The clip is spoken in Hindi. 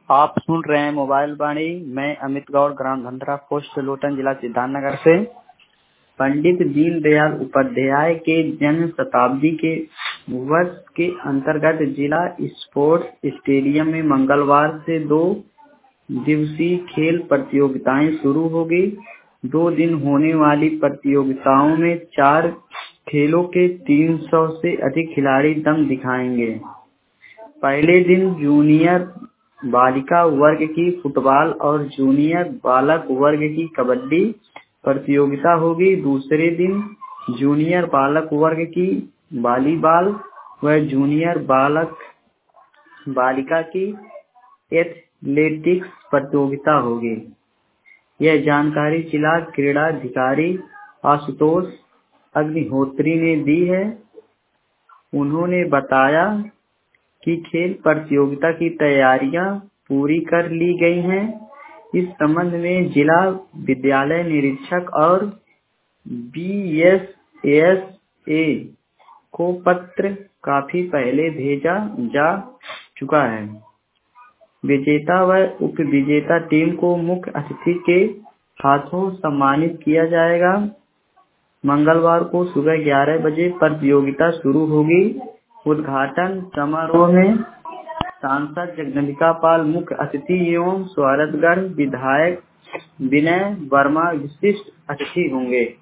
आप सुन रहे हैं मोबाइल वाणी। मैं अमित गौड़, ग्राम धंधरा, पोस्ट लोटन, जिला सिद्धार्थनगर से। पंडित दीनदयाल उपाध्याय के जन्म शताब्दी के वर्ष के अंतर्गत जिला स्पोर्ट्स स्टेडियम में मंगलवार से 2 दिवसीय खेल प्रतियोगिताएं शुरू होगी। 2 दिन होने वाली प्रतियोगिताओं में 4 खेलों के 300 से अधिक खिलाड़ी दम दिखाएंगे। पहले दिन जूनियर बालिका वर्ग की फुटबॉल और जूनियर बालक वर्ग की कबड्डी प्रतियोगिता होगी। दूसरे दिन जूनियर बालक वर्ग की वॉलीबॉल व जूनियर बालक बालिका की एथलेटिक्स प्रतियोगिता होगी। यह जानकारी जिला क्रीड़ाधिकारी आशुतोष अग्निहोत्री ने दी है। उन्होंने बताया कि खेल प्रतियोगिता की तैयारियां पूरी कर ली गई हैं। इस संबंध में जिला विद्यालय निरीक्षक और BSASA को पत्र काफी पहले भेजा जा चुका है। विजेता व उप विजेता टीम को मुख्य अतिथि के हाथों सम्मानित किया जाएगा। मंगलवार को सुबह 11 बजे प्रतियोगिता शुरू होगी। उद्घाटन समारोह में सांसद जगदम्बिका पाल मुख्य अतिथि एवं स्वागतगढ़ विधायक विनय वर्मा विशिष्ट अतिथि होंगे।